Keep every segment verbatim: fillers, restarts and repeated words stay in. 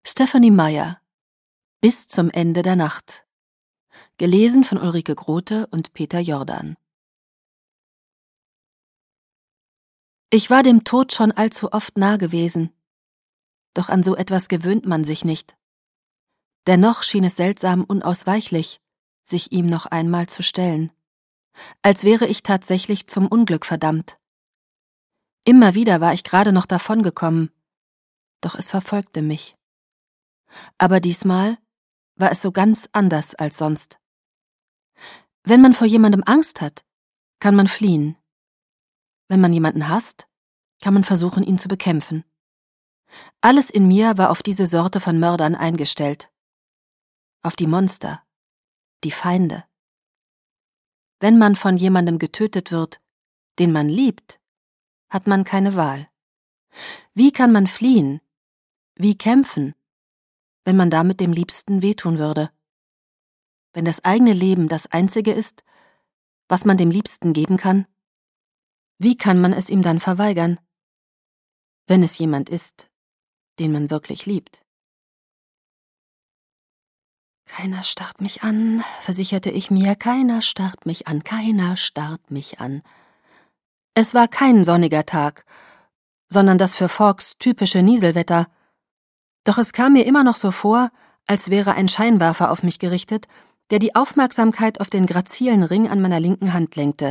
Stephanie Meyer. Bis zum Ende der Nacht. Gelesen von Ulrike Grote und Peter Jordan. Ich war dem Tod schon allzu oft nah gewesen. Doch an so etwas gewöhnt man sich nicht. Dennoch schien es seltsam unausweichlich, sich ihm noch einmal zu stellen. Als wäre ich tatsächlich zum Unglück verdammt. Immer wieder war ich gerade noch davongekommen, doch es verfolgte mich. Aber diesmal war es so ganz anders als sonst. Wenn man vor jemandem Angst hat, kann man fliehen. Wenn man jemanden hasst, kann man versuchen, ihn zu bekämpfen. Alles in mir war auf diese Sorte von Mördern eingestellt. Auf die Monster, die Feinde. Wenn man von jemandem getötet wird, den man liebt, hat man keine Wahl. Wie kann man fliehen? Wie kämpfen, wenn man damit dem Liebsten wehtun würde? Wenn das eigene Leben das Einzige ist, was man dem Liebsten geben kann, wie kann man es ihm dann verweigern? Wenn es jemand ist, den man wirklich liebt. Keiner starrt mich an, versicherte ich mir, keiner starrt mich an, keiner starrt mich an. Es war kein sonniger Tag, sondern das für Fawkes typische Nieselwetter. Doch es kam mir immer noch so vor, als wäre ein Scheinwerfer auf mich gerichtet, der die Aufmerksamkeit auf den grazilen Ring an meiner linken Hand lenkte.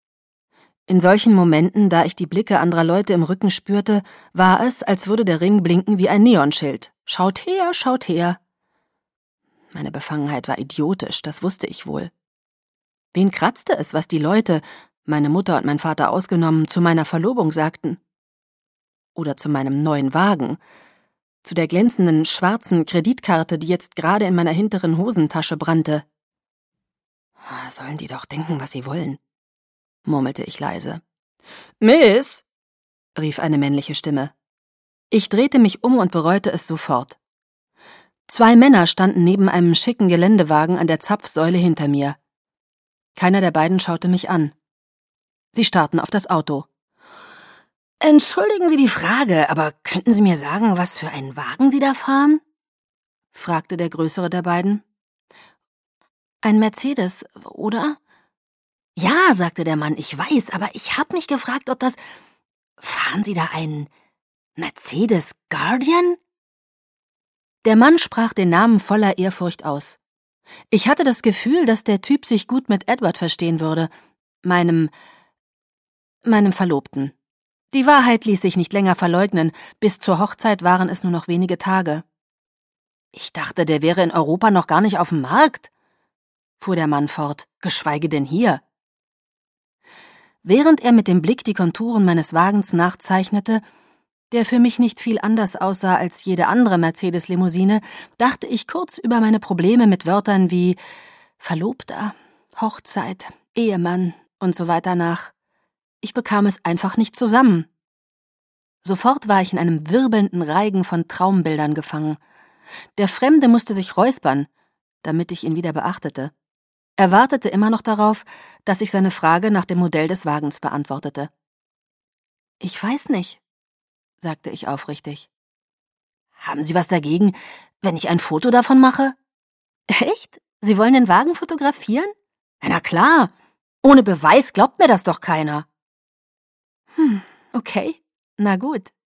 In solchen Momenten, da ich die Blicke anderer Leute im Rücken spürte, war es, als würde der Ring blinken wie ein Neonschild. Schaut her, schaut her. Meine Befangenheit war idiotisch, das wusste ich wohl. Wen kratzte es, was die Leute, meine Mutter und mein Vater ausgenommen, zu meiner Verlobung sagten? Oder zu meinem neuen Wagen? Zu der glänzenden, schwarzen Kreditkarte, die jetzt gerade in meiner hinteren Hosentasche brannte. Sollen die doch denken, was sie wollen, murmelte ich leise. »Miss«, rief eine männliche Stimme. Ich drehte mich um und bereute es sofort. Zwei Männer standen neben einem schicken Geländewagen an der Zapfsäule hinter mir. Keiner der beiden schaute mich an. Sie starrten auf das Auto. »Entschuldigen Sie die Frage, aber könnten Sie mir sagen, was für einen Wagen Sie da fahren?« fragte der größere der beiden. »Ein Mercedes, oder?« »Ja«, sagte der Mann, »ich weiß, aber ich habe mich gefragt, ob das... Fahren Sie da einen Mercedes Guardian?« Der Mann sprach den Namen voller Ehrfurcht aus. Ich hatte das Gefühl, dass der Typ sich gut mit Edward verstehen würde, meinem... meinem Verlobten. Die Wahrheit ließ sich nicht länger verleugnen, bis zur Hochzeit waren es nur noch wenige Tage. »Ich dachte, der wäre in Europa noch gar nicht auf dem Markt«, fuhr der Mann fort, »geschweige denn hier.« Während er mit dem Blick die Konturen meines Wagens nachzeichnete, der für mich nicht viel anders aussah als jede andere Mercedes-Limousine, dachte ich kurz über meine Probleme mit Wörtern wie Verlobter, Hochzeit, Ehemann und so weiter nach. Ich bekam es einfach nicht zusammen. Sofort war ich in einem wirbelnden Reigen von Traumbildern gefangen. Der Fremde musste sich räuspern, damit ich ihn wieder beachtete. Er wartete immer noch darauf, dass ich seine Frage nach dem Modell des Wagens beantwortete. »Ich weiß nicht«, sagte ich aufrichtig. »Haben Sie was dagegen, wenn ich ein Foto davon mache?« »Echt? Sie wollen den Wagen fotografieren?« »Na klar. Ohne Beweis glaubt mir das doch keiner.« »Hm, okay. Na gut.«